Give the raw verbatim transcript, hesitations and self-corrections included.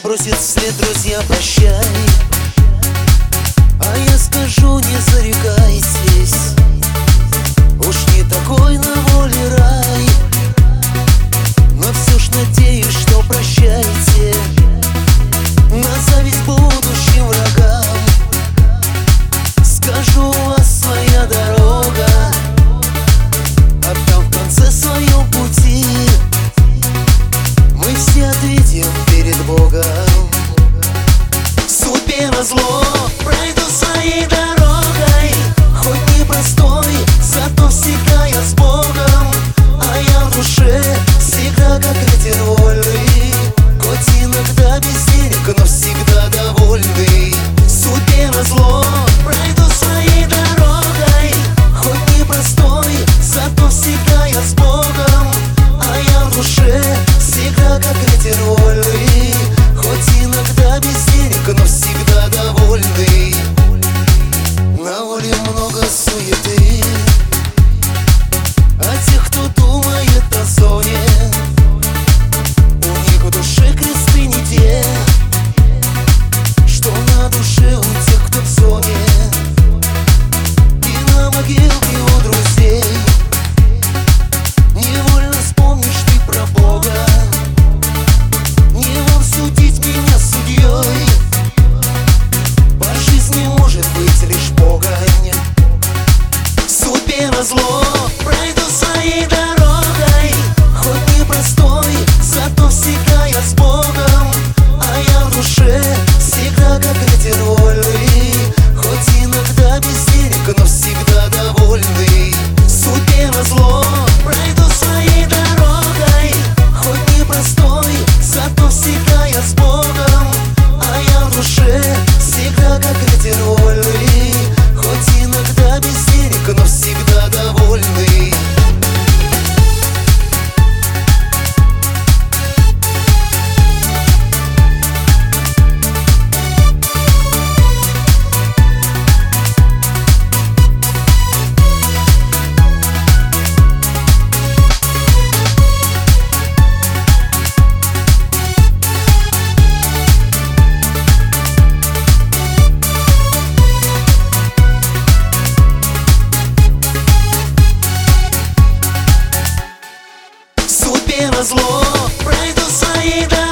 бросит вслед, друзья, прощай. А я скажу, не зарекайтесь, уж не такой на воле рай. Но все ж надеюсь, что прощаете на зависть будущим врагам. Скажу, у вас своя дорога, а там в конце своем пути мы все ответим перед Богом. Судьбе назло пройду своей дорогой, хоть непростой, зато всегда я с Богом. А я в душе всегда как ветер вольный, хоть иногда без денег, но всегда довольный. Судьбе назло пройду своей дорогой, хоть непростой, зато всегда я с Богом. А я в душе всегда как ветер вольный, хоть иногда без денег, но всегда довольный. На воле много суеты, а тех, кто думает о зоне, у них в душе кресты не те, что на душе у тех, кто в зоне. И на могилке у друзей невольно вспомнишь ты про Бога. Не вам судить меня судьей, по жизни может быть лишь погонь. Судьбе назло пройду своей дорогой, хоть непростой, зато всегда я с Богом. А я в душе всегда как ветер вольный, хоть иногда без денег, но всегда довольный. Судьбе назло пройду своей дорогой, хоть непростой, зато всегда я с Богом. А я в душе всегда как ветер вольный, хоть иногда без денег, но всегда довольный. Судьбе назло пройду своей дорогой,